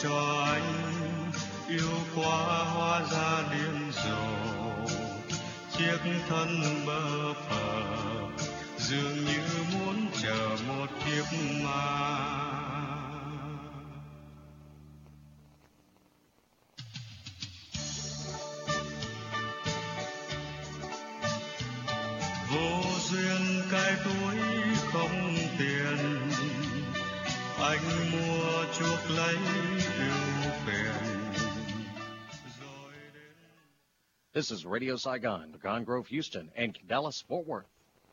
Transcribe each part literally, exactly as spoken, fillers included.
cho anh yêu quá hóa ra điên rồ, chiếc thân bơ phờ dường như muốn chờ một kiếp ma. Vô duyên cái túi không tiền, anh mua chuộc lấy yêu phiền. This is Radio Saigon, Pecan Grove, Houston, and Dallas, Fort Worth.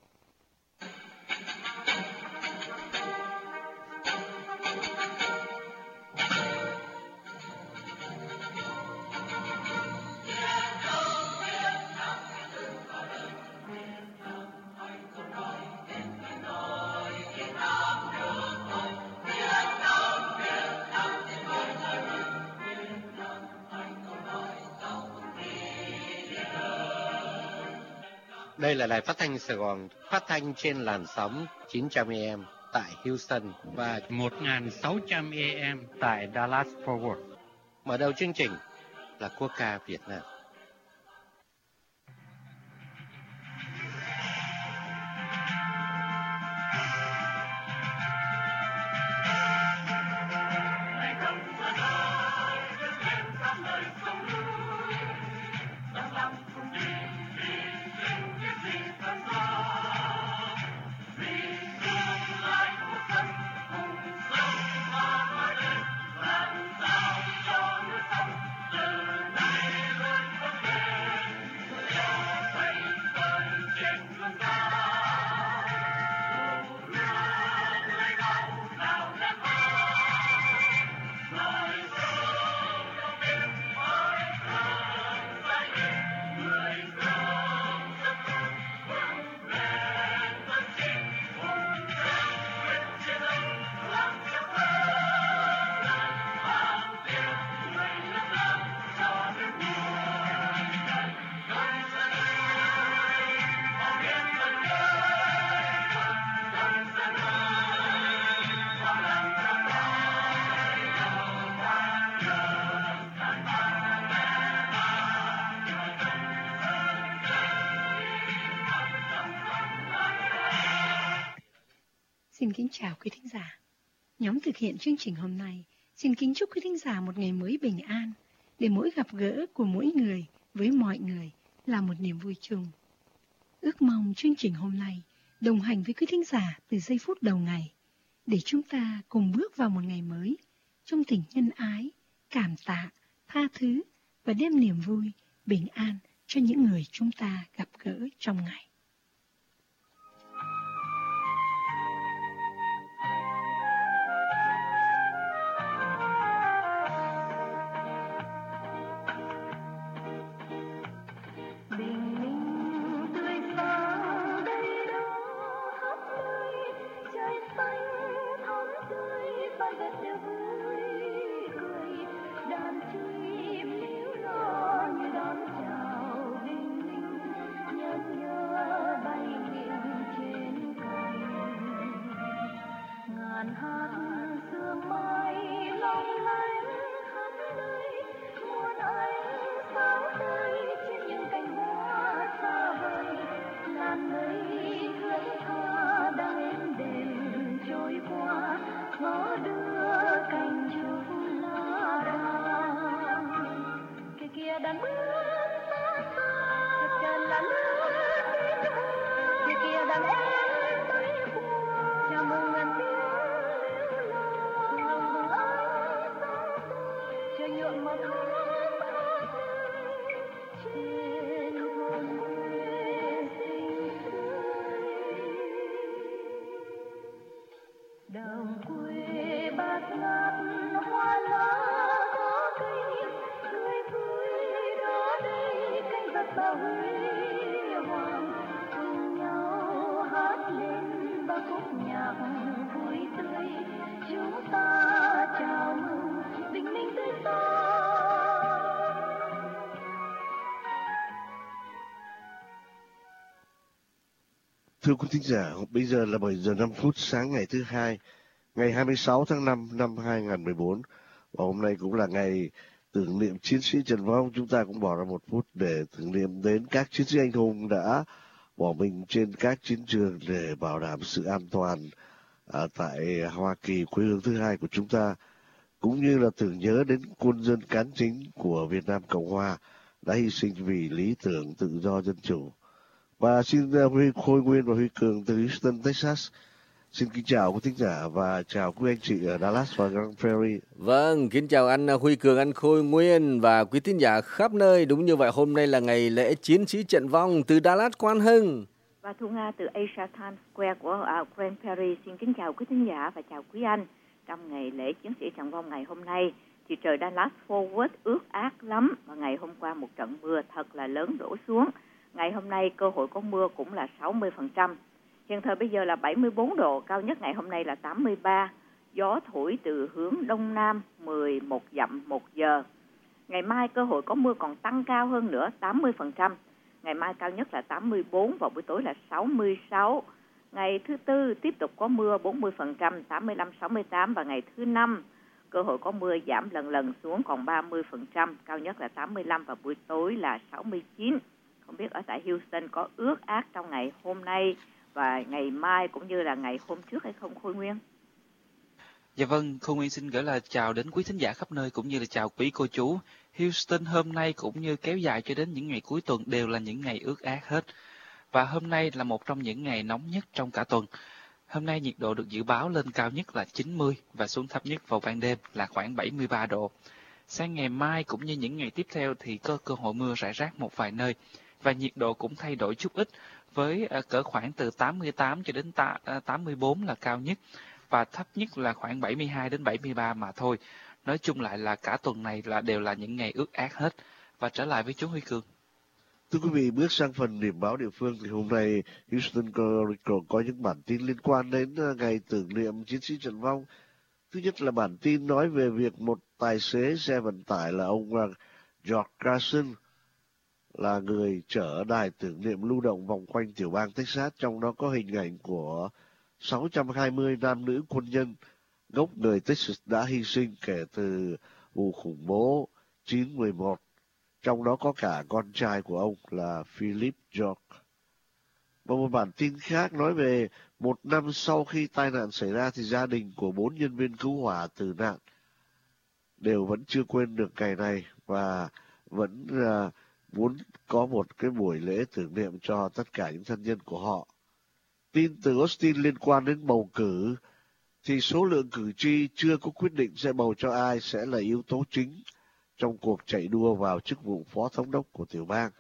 Đây là đài phát thanh Sài Gòn, phát thanh trên làn sóng chín trăm A M tại Houston và một nghìn sáu trăm A M tại Dallas Fort Worth. Mở đầu chương trình là quốc ca Việt Nam. Xin kính chào quý thính giả. Nhóm thực hiện chương trình hôm nay xin kính chúc quý thính giả một ngày mới bình an, để mỗi gặp gỡ của mỗi người với mọi người là một niềm vui chung. Ước mong chương trình hôm nay đồng hành với quý thính giả từ giây phút đầu ngày, để chúng ta cùng bước vào một ngày mới trong tình nhân ái, cảm tạ, tha thứ và đem niềm vui, bình an cho những người chúng ta gặp gỡ trong ngày. Thưa quý thính giả, bây giờ là bảy giờ năm phút sáng ngày thứ hai, ngày hai mươi sáu tháng năm năm hai nghìn không trăm mười bốn. Và hôm nay cũng là ngày tưởng niệm chiến sĩ Trần Vong. Chúng ta cũng bỏ ra một phút để tưởng niệm đến các chiến sĩ anh hùng đã bỏ mình trên các chiến trường để bảo đảm sự an toàn ở tại Hoa Kỳ, quê hương thứ hai của chúng ta, cũng như là tưởng nhớ đến quân dân cán chính của Việt Nam Cộng Hòa đã hy sinh vì lý tưởng tự do dân chủ. Và xin Huy Khôi Nguyên và Huy Cường từ Houston, Texas xin kính chào quý thính giả và chào quý anh chị ở Dallas và Grand Prairie. Vâng, kính chào anh Huy Cường, anh Khôi Nguyên và quý thính giả khắp nơi. Đúng như vậy, hôm nay là ngày lễ chiến sĩ trận vong từ Dallas, Quan Hưng. Và Thu Nga từ Asia Times Square của uh, Grand Prairie xin kính chào quý thính giả và chào quý anh. Trong ngày lễ chiến sĩ trận vong ngày hôm nay thì trời Dallas Fort Worth ướt át lắm, và ngày hôm qua một trận mưa thật là lớn đổ xuống. Ngày hôm nay cơ hội có mưa cũng là sáu mươi phần trăm. Hiện thời bây giờ là bảy mươi bốn độ, cao nhất ngày hôm nay là tám mươi ba. Gió thổi từ hướng đông nam mười một dặm một giờ. Ngày mai cơ hội có mưa còn tăng cao hơn nữa, tám mươi phần trăm. Ngày mai cao nhất là tám mươi bốn, vào buổi tối là sáu mươi sáu. Ngày thứ Tư tiếp tục có mưa bốn mươi phần trăm, tám mươi lăm, sáu mươi tám. Và ngày thứ Năm cơ hội có mưa giảm lần lần xuống còn ba mươi phần trăm, cao nhất là tám mươi lăm và buổi tối là sáu mươi chín. Không biết ở tại Houston có ướt át trong ngày hôm nay và ngày mai cũng như là ngày hôm trước hay không, Khôi Nguyên? Dạ vâng, Khôi Nguyên xin gửi lời chào đến quý thính giả khắp nơi cũng như là chào quý cô chú. Houston hôm nay cũng như kéo dài cho đến những ngày cuối tuần đều là những ngày ướt át hết. Và hôm nay là một trong những ngày nóng nhất trong cả tuần. Hôm nay nhiệt độ được dự báo lên cao nhất là chín mươi và xuống thấp nhất vào ban đêm là khoảng bảy mươi ba độ. Sang ngày mai cũng như những ngày tiếp theo thì có cơ hội mưa rải rác một vài nơi. Và nhiệt độ cũng thay đổi chút ít với uh, cỡ khoảng từ tám mươi tám cho đến ta, uh, tám mươi bốn là cao nhất. Và thấp nhất là khoảng bảy mươi hai đến bảy mươi ba mà thôi. Nói chung lại là cả tuần này là đều là những ngày ướt át hết. Và trở lại với chú Huy Cường. Thưa quý vị, bước sang phần điểm báo địa phương thì hôm nay Houston Chronicle có những bản tin liên quan đến ngày tưởng niệm chiến sĩ Trần Vong. Thứ nhất là bản tin nói về việc một tài xế xe vận tải là ông George Carson là người chở đài tưởng niệm lưu động vòng quanh tiểu bang Texas, trong đó có hình ảnh của sáu trăm hai mươi nam nữ quân nhân gốc người Texas đã hy sinh kể từ vụ khủng bố chín mười một. Trong đó có cả con trai của ông là Philip George. Và một bản tin khác nói về một năm sau khi tai nạn xảy ra thì gia đình của bốn nhân viên cứu hỏa tử nạn đều vẫn chưa quên được ngày này và vẫn uh, muốn có một cái buổi lễ tưởng niệm cho tất cả những thân nhân của họ. Tin từ Austin liên quan đến bầu cử thì số lượng cử tri chưa có quyết định sẽ bầu cho ai sẽ là yếu tố chính trong cuộc chạy đua vào chức vụ phó thống đốc của tiểu bang.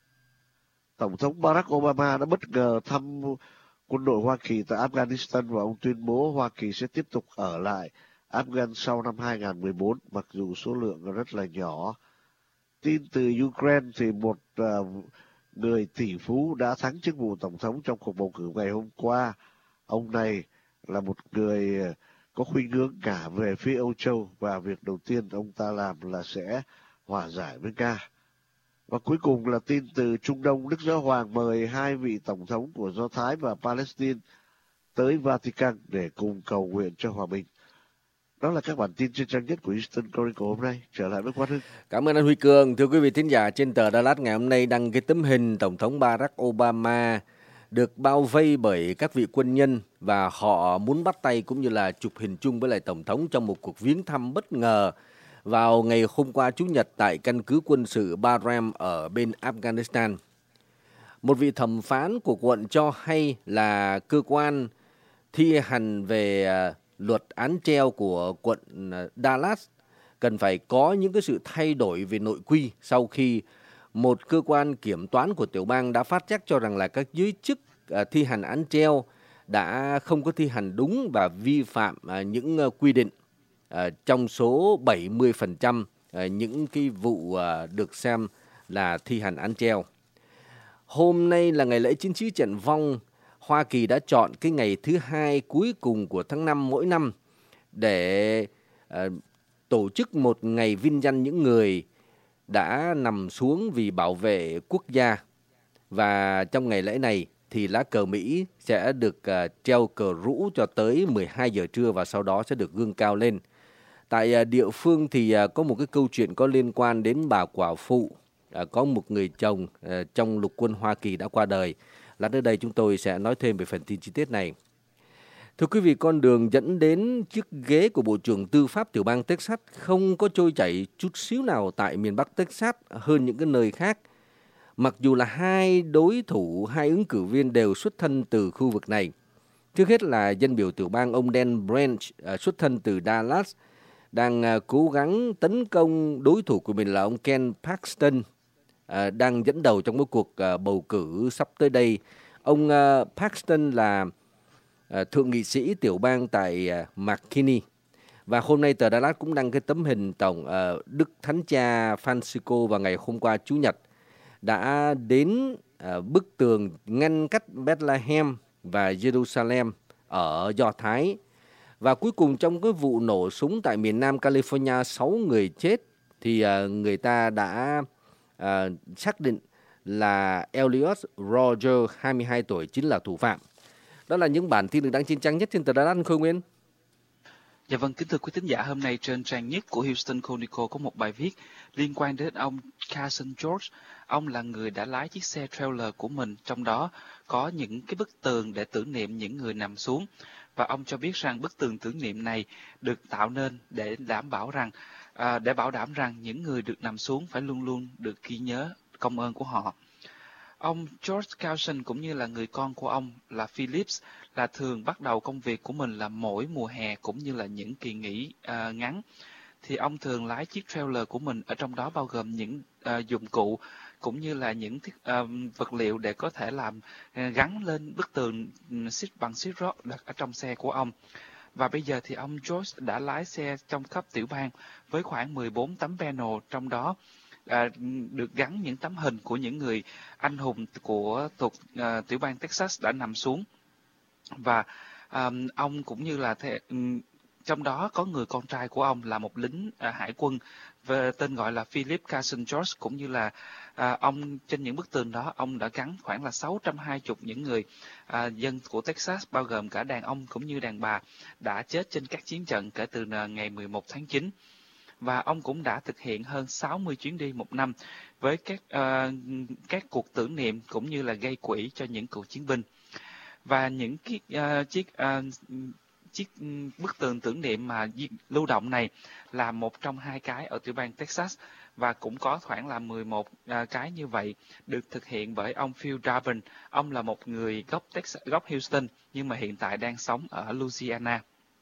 Tổng thống Barack Obama đã bất ngờ thăm quân đội Hoa Kỳ tại Afghanistan và ông tuyên bố Hoa Kỳ sẽ tiếp tục ở lại Afghan sau năm hai không một bốn, mặc dù số lượng rất là nhỏ. Tin từ Ukraine thì một uh, người tỷ phú đã thắng chức vụ tổng thống trong cuộc bầu cử ngày hôm qua. Ông này là một người có khuynh hướng cả về phía Âu Châu và việc đầu tiên ông ta làm là sẽ hòa giải với Nga. Và cuối cùng là tin từ Trung Đông, Đức Giáo Hoàng mời hai vị tổng thống của Do Thái và Palestine tới Vatican để cùng cầu nguyện cho hòa bình. Đó là các bản tin trên trang nhất của Houston Chronicle hôm nay. Trở lại với Quang Hưng. Cảm ơn anh Huy Cường. Thưa quý vị thính giả, trên tờ Dallas ngày hôm nay đăng cái tấm hình Tổng thống Barack Obama được bao vây bởi các vị quân nhân và họ muốn bắt tay cũng như là chụp hình chung với lại Tổng thống trong một cuộc viếng thăm bất ngờ vào ngày hôm qua Chủ nhật tại căn cứ quân sự Bagram ở bên Afghanistan. Một vị thẩm phán của quận cho hay là cơ quan thi hành về luật án treo của quận Dallas cần phải có những cái sự thay đổi về nội quy sau khi một cơ quan kiểm toán của tiểu bang đã phát giác cho rằng là các giới chức thi hành án treo đã không có thi hành đúng và vi phạm những quy định trong số bảy mươi phần trăm những cái vụ được xem là thi hành án treo. Hôm nay là ngày lễ chiến sĩ trận vong. Hoa Kỳ đã chọn cái ngày thứ hai cuối cùng của tháng năm mỗi năm để uh, tổ chức một ngày vinh danh những người đã nằm xuống vì bảo vệ quốc gia. Và trong ngày lễ này thì lá cờ Mỹ sẽ được uh, treo cờ rũ cho tới mười hai giờ trưa và sau đó sẽ được gương cao lên. Tại à, địa phương thì à, có một cái câu chuyện có liên quan đến bà quả phụ, à, có một người chồng à, trong lục quân Hoa Kỳ đã qua đời. Lát nữa đây chúng tôi sẽ nói thêm về phần tin chi tiết này. Thưa quý vị, con đường dẫn đến chiếc ghế của Bộ trưởng Tư pháp tiểu bang Texas không có trôi chảy chút xíu nào tại miền Bắc Texas hơn những cái nơi khác. Mặc dù là hai đối thủ, hai ứng cử viên đều xuất thân từ khu vực này. Trước hết là dân biểu tiểu bang ông Dan Branch uh, xuất thân từ Dallas, đang uh, cố gắng tấn công đối thủ của mình là ông Ken Paxton, uh, đang dẫn đầu trong cái cuộc uh, bầu cử sắp tới đây. Ông uh, Paxton là uh, thượng nghị sĩ tiểu bang tại uh, McKinney. Và hôm nay tờ Dallas cũng đăng cái tấm hình tổng uh, Đức Thánh Cha Francisco vào ngày hôm qua Chủ nhật đã đến uh, bức tường ngăn cách Bethlehem và Jerusalem ở Do Thái. Và cuối cùng trong cái vụ nổ súng tại miền Nam California, sáu người chết, thì uh, người ta đã uh, xác định là Elliot Roger, hai mươi hai tuổi, chính là thủ phạm. Đó là những bản tin được đăng trên trang nhất trên tờ Dallas, Khôi Nguyên. Dạ vâng, kính thưa quý thính giả, hôm nay trên trang nhất của Houston Chronicle có một bài viết liên quan đến ông Carson George. Ông là người đã lái chiếc xe trailer của mình, trong đó có những cái bức tường để tưởng niệm những người nằm xuống. Và ông cho biết rằng bức tường tưởng niệm này được tạo nên để đảm bảo rằng, à, để bảo đảm rằng những người được nằm xuống phải luôn luôn được ghi nhớ công ơn của họ. Ông George Carson cũng như là người con của ông là Phillips là thường bắt đầu công việc của mình là mỗi mùa hè cũng như là những kỳ nghỉ uh, ngắn. Thì ông thường lái chiếc trailer của mình, ở trong đó bao gồm những uh, dụng cụ cũng như là những thiết, uh, vật liệu để có thể làm uh, gắn lên bức tường xích bằng xích rót đặt ở trong xe của ông. Và bây giờ thì ông George đã lái xe trong khắp tiểu bang với khoảng mười bốn tấm panel, trong đó À, được gắn những tấm hình của những người anh hùng của thuộc à, tiểu bang Texas đã nằm xuống. Và à, ông cũng như là thế, trong đó có người con trai của ông là một lính à, hải quân về tên gọi là Philip Carson George, cũng như là à, ông trên những bức tường đó ông đã gắn khoảng là sáu trăm hai mươi những người à, dân của Texas, bao gồm cả đàn ông cũng như đàn bà đã chết trên các chiến trận kể từ ngày mười một tháng chín. Và ông cũng đã thực hiện hơn sáu mươi chuyến đi một năm với các uh, các cuộc tưởng niệm cũng như là gây quỹ cho những cựu chiến binh. Và những cái, uh, chiếc uh, chiếc bức tường tưởng niệm mà lưu động này là một trong hai cái ở tiểu bang Texas, và cũng có khoảng là mười một uh, cái như vậy được thực hiện bởi ông Phil Darvin. Ông là một người gốc Texas, gốc Houston nhưng mà hiện tại đang sống ở Louisiana.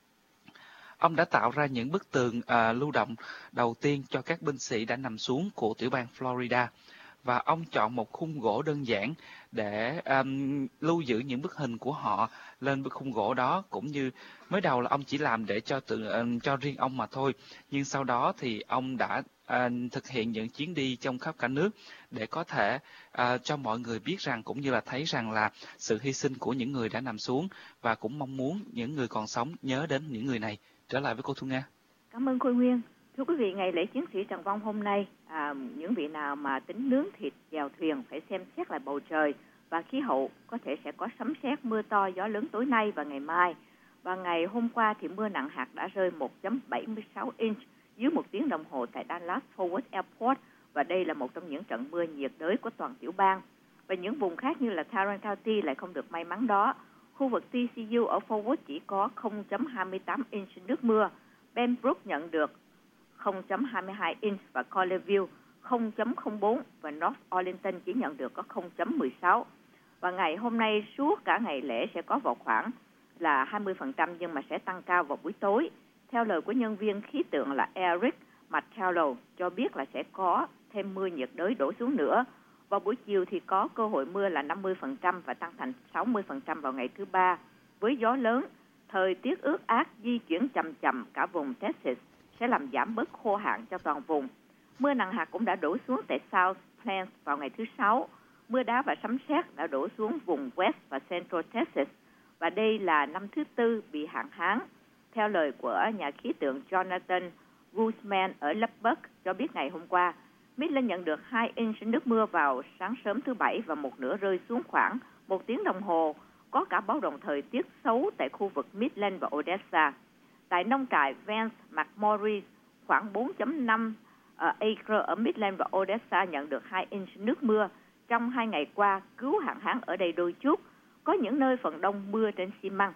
Ông đã tạo ra những bức tường uh, lưu động đầu tiên cho các binh sĩ đã nằm xuống của tiểu bang Florida. Và ông chọn một khung gỗ đơn giản để um, lưu giữ những bức hình của họ lên bức khung gỗ đó, cũng như mới đầu là ông chỉ làm để cho tự, uh, cho riêng ông mà thôi. Nhưng sau đó thì ông đã uh, thực hiện những chuyến đi trong khắp cả nước để có thể uh, cho mọi người biết rằng, cũng như là thấy rằng là sự hy sinh của những người đã nằm xuống, và cũng mong muốn những người còn sống nhớ đến những người này. Trở lại với cô Thu Nga. Cảm ơn Khôi Nguyên. Thưa quý vị, ngày lễ chiến sĩ Trần Vong hôm nay, à, những vị nào mà tính nướng thịt chèo thuyền phải xem xét lại bầu trời và khí hậu, có thể sẽ có sấm sét, mưa to, gió lớn tối nay và ngày mai. Và ngày hôm qua thì mưa nặng hạt đã rơi một phẩy bảy mươi sáu inch dưới một tiếng đồng hồ tại Dallas Fort Worth Airport, và đây là một trong những trận mưa nhiệt đới của toàn tiểu bang. Và những vùng khác như là Tarrant County lại không được may mắn đó. Khu vực tê xê u ở Fort Worth chỉ có không phẩy hai mươi tám inch nước mưa. Benbrook nhận được không phẩy hai mươi hai inch và Colleyville không phẩy không bốn, và North Arlington chỉ nhận được có không phẩy mười sáu. Và ngày hôm nay suốt cả ngày lễ sẽ có vào khoảng là hai mươi phần trăm, nhưng mà sẽ tăng cao vào buổi tối. Theo lời của nhân viên khí tượng là Eric Martello cho biết là sẽ có thêm mưa nhiệt đới đổ xuống nữa. Vào buổi chiều thì có cơ hội mưa là năm mươi phần trăm và tăng thành sáu mươi phần trăm vào ngày thứ ba. Với gió lớn, thời tiết ướt át di chuyển chậm chậm cả vùng Texas sẽ làm giảm bớt khô hạn cho toàn vùng. Mưa nặng hạt cũng đã đổ xuống tại South Plains vào ngày thứ sáu. Mưa đá và sấm sét đã đổ xuống vùng West và Central Texas, và đây là năm thứ tư bị hạn hán. Theo lời của nhà khí tượng Jonathan Guzman ở Lubbock cho biết ngày hôm qua, Midland nhận được hai inch nước mưa vào sáng sớm thứ Bảy và một nửa rơi xuống khoảng một tiếng đồng hồ. Có cả báo động thời tiết xấu tại khu vực Midland và Odessa. Tại nông trại Vance McMorris, khoảng bốn phẩy năm uh, acre ở Midland và Odessa nhận được hai inch nước mưa trong hai ngày qua, cứu hạn hán ở đây đôi chút. Có những nơi phần đông mưa trên xi măng.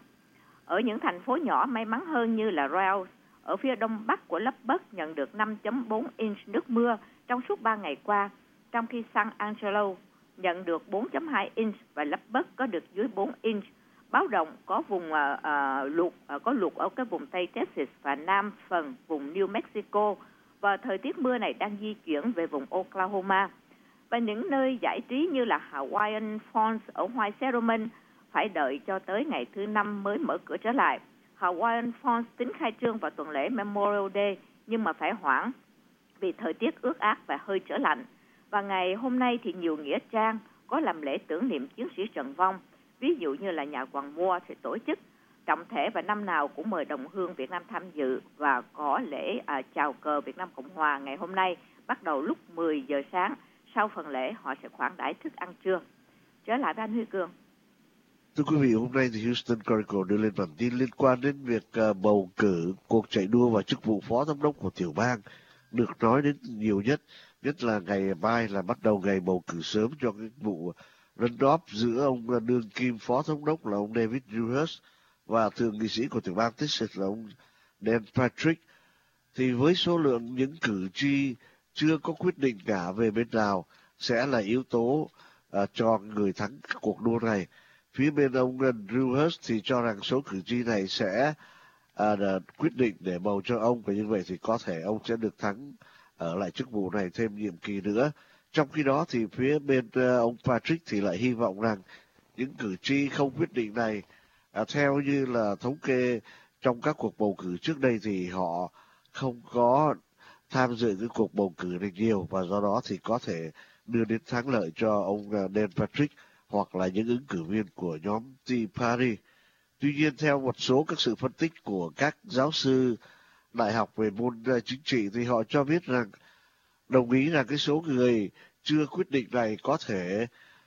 Ở những thành phố nhỏ may mắn hơn như là Raleigh, ở phía đông bắc của Lubbock nhận được năm phẩy bốn inch nước mưa trong suốt ba ngày qua, trong khi San Angelo nhận được bốn phẩy hai inch và Lubbock có được dưới bốn inch. Báo động có vùng uh, uh, lụt uh, có lụt ở cái vùng Tây Texas và nam phần vùng New Mexico, và thời tiết mưa này đang di chuyển về vùng Oklahoma. Và những nơi giải trí như là Hawaiian Falls ở White Settlement phải đợi cho tới ngày thứ năm mới mở cửa trở lại. Hawaiian Falls tính khai trương vào tuần lễ Memorial Day nhưng mà phải hoãn vì thời tiết ướt át và hơi trở lạnh. Và ngày hôm nay thì nhiều nghĩa trang có làm lễ tưởng niệm chiến sĩ trận vong. Ví dụ như là nhà quan Moore sẽ tổ chức trọng thể và năm nào cũng mời đồng hương Việt Nam tham dự, và có lễ à, chào cờ Việt Nam Cộng Hòa ngày hôm nay bắt đầu lúc mười giờ sáng. Sau phần lễ họ sẽ khoản đãi thức ăn trưa. Trở lại với anh Huy Cường. Thưa quý vị, hôm nay thì Houston Chronicle đưa lên bản tin liên quan đến việc uh, bầu cử cuộc chạy đua vào chức vụ phó giám đốc của tiểu bang được nói đến nhiều nhất, nhất là ngày mai là bắt đầu ngày bầu cử sớm cho cái vụ runoff giữa ông đương kim phó thống đốc là ông David Dewhurst và thượng nghị sĩ của tiểu bang Texas là ông Dan Patrick. Thì với số lượng những cử tri chưa có quyết định cả về bên nào sẽ là yếu tố uh, cho người thắng cuộc đua này. Phía bên ông Dewhurst thì cho rằng số cử tri này sẽ uh, quyết định để bầu cho ông, và như vậy thì có thể ông sẽ được thắng ở lại chức vụ này thêm nhiệm kỳ nữa. Trong khi đó thì phía bên uh, ông Patrick thì lại hy vọng rằng những cử tri không quyết định này, uh, theo như là thống kê trong các cuộc bầu cử trước đây thì họ không có tham dự cái cuộc bầu cử này nhiều, và do đó thì có thể đưa đến thắng lợi cho ông uh, Dan Patrick hoặc là những ứng cử viên của nhóm Tea Party. Tuy nhiên, theo một số các sự phân tích của các giáo sư đại học về môn uh, chính trị thì họ cho biết rằng đồng ý rằng cái số người chưa quyết định này có thể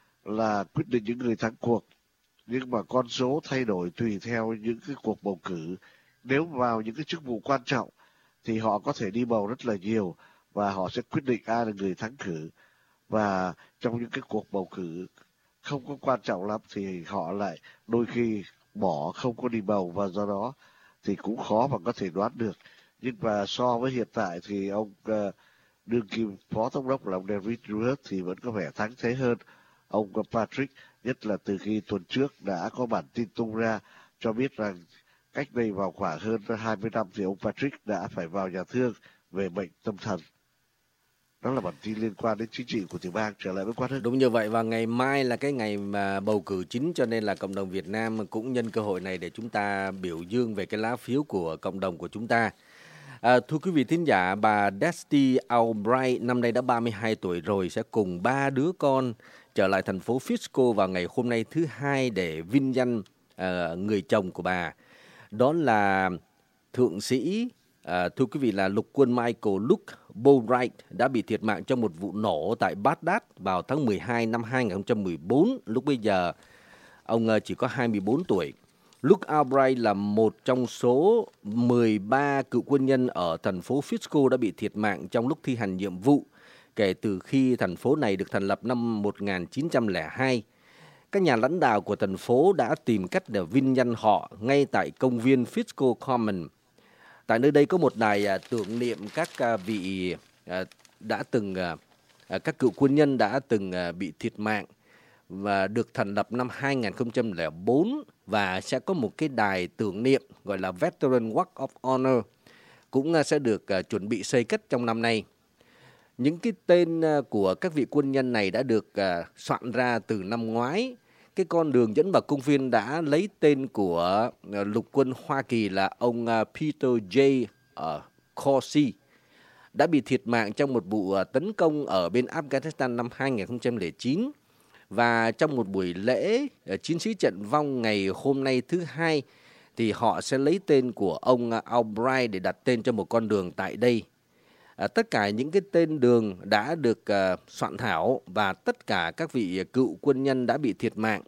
là quyết định những người thắng cuộc, nhưng mà con số thay đổi tùy theo những cái cuộc bầu cử. Nếu vào những cái chức vụ quan trọng thì họ có thể đi bầu rất là nhiều và họ sẽ quyết định ai là người thắng cử, và trong những cái cuộc bầu cử không có quan trọng lắm thì họ lại đôi khi bỏ không có đi bầu, và do đó thì cũng khó mà có thể đoán được. Nhưng mà so với hiện tại thì ông uh, đương kim phó thống đốc là ông David Dewhurst thì vẫn có vẻ thắng thế hơn ông Patrick, nhất là từ khi tuần trước đã có bản tin tung ra cho biết rằng cách đây vào khoảng hơn hai mươi năm thì ông Patrick đã phải vào nhà thương về bệnh tâm thần. Đó là bản tin liên quan đến chính trị của tiểu bang. Trở lại với Quát Hưng. Đúng như vậy, và ngày mai là cái ngày mà bầu cử chính, cho nên là cộng đồng Việt Nam cũng nhân cơ hội này để chúng ta biểu dương về cái lá phiếu của cộng đồng của chúng ta. À, thưa quý vị thính giả, bà Dusty Albright năm nay đã ba mươi hai tuổi rồi, sẽ cùng ba đứa con trở lại thành phố Frisco vào ngày hôm nay thứ hai để vinh danh uh, người chồng của bà. Đó là thượng sĩ, à, thưa quý vị, là lục quân Michael Luke Boatwright đã bị thiệt mạng trong một vụ nổ tại Baghdad vào tháng mười hai năm hai nghìn không trăm mười bốn. Lúc bây giờ ông chỉ có hai mươi bốn tuổi. Luke Albright là một trong số mười ba cựu quân nhân ở thành phố Frisco đã bị thiệt mạng trong lúc thi hành nhiệm vụ kể từ khi thành phố này được thành lập năm một nghìn chín trăm lẻ hai. Các nhà lãnh đạo của thành phố đã tìm cách để vinh danh họ ngay tại công viên Frisco Common. Tại nơi đây có một đài uh, tưởng niệm các uh, vị uh, đã từng uh, các cựu quân nhân đã từng uh, bị thiệt mạng và được thành lập năm hai nghìn không trăm lẻ bốn, và sẽ có một cái đài tưởng niệm gọi là Veteran Walk of Honor cũng uh, sẽ được uh, chuẩn bị xây cất trong năm nay. Những cái tên uh, của các vị quân nhân này đã được uh, soạn ra từ năm ngoái. Cái con đường dẫn vào công viên đã lấy tên của uh, lục quân Hoa Kỳ là ông uh, Peter J. Uh, Corsi, đã bị thiệt mạng trong một vụ uh, tấn công ở bên Afghanistan năm hai nghìn không trăm lẻ chín. Và trong một buổi lễ uh, chiến sĩ trận vong ngày hôm nay thứ hai thì họ sẽ lấy tên của ông uh, Albright để đặt tên cho một con đường tại đây. À, tất cả những cái tên đường đã được uh, soạn thảo, và tất cả các vị cựu quân nhân đã bị thiệt mạng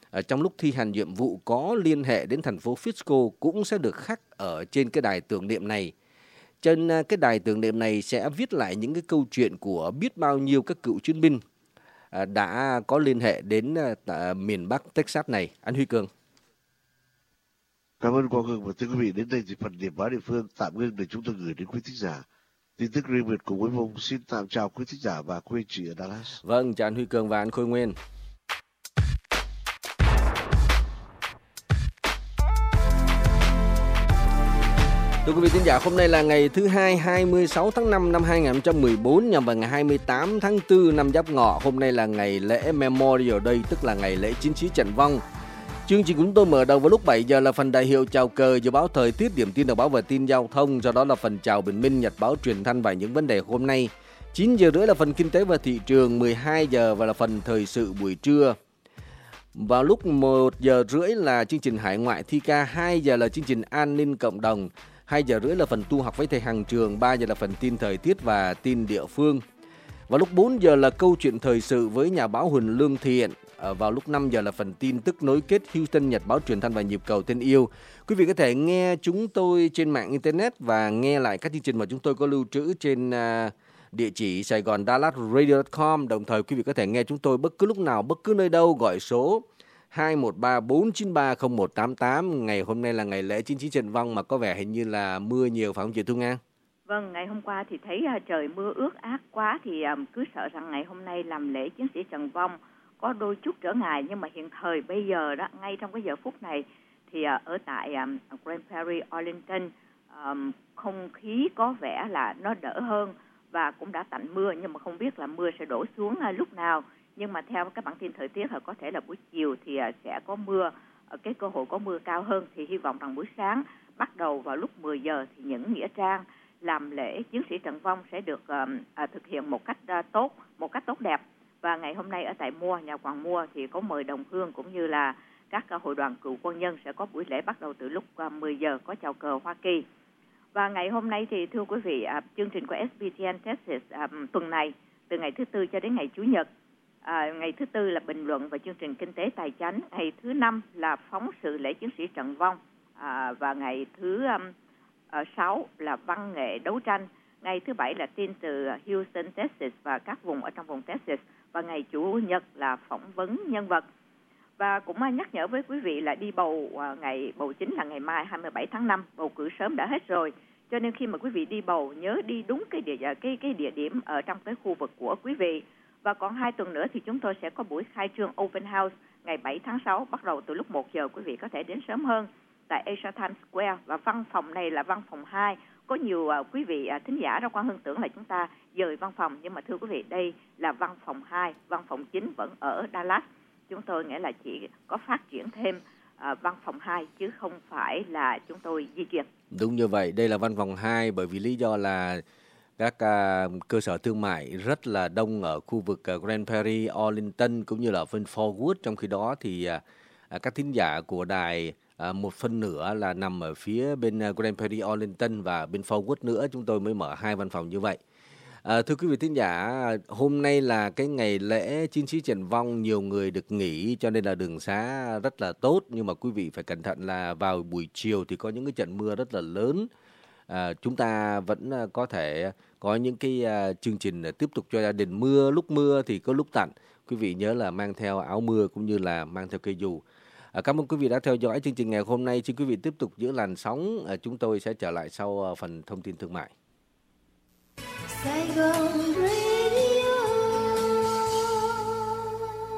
à, trong lúc thi hành nhiệm vụ có liên hệ đến thành phố Frisco cũng sẽ được khắc ở trên cái đài tưởng niệm này. Trên cái đài tưởng niệm này sẽ viết lại những cái câu chuyện của biết bao nhiêu các cựu chiến binh à, đã có liên hệ đến à, miền Bắc Texas này. Anh Huy Cường. Cảm ơn Quang Hưng và thưa quý vị, đến đây thì phần điểm báo địa phương tạm ngưng để chúng tôi gửi đến quý thính giả. Tin tức riêng biệt cùng với Vông xin tạm chào quý thính giả và quý chị ở Dallas. Vâng, chào anh Huy Cường và anh Khôi Nguyên. Thưa quý vị thính giả, hôm nay là ngày thứ hai, hai mươi sáu tháng năm năm hai nghìn không trăm mười bốn, nhằm vào ngày hai mươi tám tháng tư năm Giáp Ngọ. Hôm nay là ngày lễ Memorial Day, tức là ngày lễ chiến sĩ trận vong. Chương trình của chúng tôi mở đầu vào lúc bảy giờ là phần đại hiệu chào cờ, dự báo thời tiết, điểm tin đầu báo và tin giao thông. Do đó là phần chào bình minh, nhật báo truyền thanh và những vấn đề hôm nay. chín giờ rưỡi là phần kinh tế và thị trường, mười hai giờ và là phần thời sự buổi trưa. Vào lúc một giờ rưỡi là chương trình hải ngoại thi ca, hai giờ là chương trình an ninh cộng đồng, hai giờ rưỡi là phần tu học với thầy Hằng Trường, ba giờ là phần tin thời tiết và tin địa phương. Vào lúc bốn giờ là câu chuyện thời sự với nhà báo Huỳnh Lương Thiện. Vào lúc năm giờ là phần tin tức nối kết Houston, nhật báo truyền thanh và nhịp cầu tình yêu. Quý vị có thể nghe chúng tôi trên mạng internet và nghe lại các chương trình mà chúng tôi có lưu trữ trên địa chỉ Sài Gòn Dallas Radio chấm com. Đồng thời quý vị có thể nghe chúng tôi bất cứ lúc nào, bất cứ nơi đâu, gọi số hai một ba bốn chín ba không một tám tám. Ngày hôm nay là ngày lễ chiến sĩ trận vong mà có vẻ hình như là mưa nhiều, phải không chị Thu Nga? Vâng, ngày hôm qua thì thấy uh, trời mưa ướt át quá thì um, cứ sợ rằng ngày hôm nay làm lễ chiến sĩ trận vong có đôi chút trở ngại, nhưng mà hiện thời bây giờ đó, ngay trong cái giờ phút này thì uh, ở tại um, Grand Prairie, Arlington, um, không khí có vẻ là nó đỡ hơn và cũng đã tạnh mưa, nhưng mà không biết là mưa sẽ đổ xuống uh, lúc nào. Nhưng mà theo các bản tin thời tiết là có thể là buổi chiều thì uh, sẽ có mưa, uh, cái cơ hội có mưa cao hơn. Thì hy vọng rằng buổi sáng bắt đầu vào lúc mười giờ thì những nghĩa trang làm lễ chiến sĩ trận vong sẽ được uh, uh, thực hiện một cách uh, tốt, một cách tốt đẹp. Và ngày hôm nay ở tại Mua, nhà Hoàng Mua thì có mời đồng hương cũng như là các uh, hội đoàn cựu quân nhân sẽ có buổi lễ bắt đầu từ lúc uh, mười giờ, có chào cờ Hoa Kỳ. Và ngày hôm nay thì thưa quý vị, uh, chương trình của ét bê tê en Texas uh, tuần này từ ngày thứ Tư cho đến ngày Chủ nhật. À, ngày thứ Tư là bình luận và chương trình kinh tế tài chánh, ngày thứ Năm là phóng sự lễ chiến sĩ trận vong, à, và ngày thứ um, uh, Sáu là văn nghệ đấu tranh, ngày thứ Bảy là tin từ Houston, Texas và các vùng ở trong vùng Texas, và ngày Chủ nhật là phỏng vấn nhân vật. Và cũng nhắc nhở với quý vị là đi bầu, uh, ngày bầu chính là ngày mai hai mươi bảy tháng năm, bầu cử sớm đã hết rồi, cho nên khi mà quý vị đi bầu nhớ đi đúng cái địa cái cái địa điểm ở trong cái khu vực của quý vị. Và còn hai tuần nữa thì chúng tôi sẽ có buổi khai trương Open House ngày bảy tháng sáu, bắt đầu từ lúc một giờ. Quý vị có thể đến sớm hơn tại Asia Times Square, và văn phòng này là văn phòng hai. Có nhiều uh, quý vị uh, thính giả ra Quang Hưng tưởng là chúng ta dời văn phòng, nhưng mà thưa quý vị, đây là văn phòng hai, văn phòng chính vẫn ở Dallas. Chúng tôi nghĩa là chỉ có phát triển thêm uh, văn phòng hai chứ không phải là chúng tôi di chuyển. Đúng như vậy, đây là văn phòng hai bởi vì lý do là các uh, cơ sở thương mại rất là đông ở khu vực uh, Grand Prairie, Arlington cũng như là bên Fort Worth. Trong khi đó thì uh, các thính giả của đài uh, một phần nửa là nằm ở phía bên uh, Grand Prairie, Arlington và bên Fort Worth nữa. Chúng tôi mới mở hai văn phòng như vậy. Uh, thưa quý vị thính giả, hôm nay là cái ngày lễ chiến sĩ trận vong, nhiều người được nghỉ cho nên là đường xá rất là tốt. Nhưng mà quý vị phải cẩn thận là vào buổi chiều thì có những cái trận mưa rất là lớn. À, chúng ta vẫn uh, có thể có những cái uh, chương trình uh, tiếp tục cho gia đình. Mưa lúc mưa thì có lúc tạnh. Quý vị nhớ là mang theo áo mưa cũng như là mang theo cây dù. À, cảm ơn quý vị đã theo dõi chương trình ngày hôm nay. Xin quý vị tiếp tục giữ làn sóng. À, chúng tôi sẽ trở lại sau uh, phần thông tin thương mại. Sài Gòn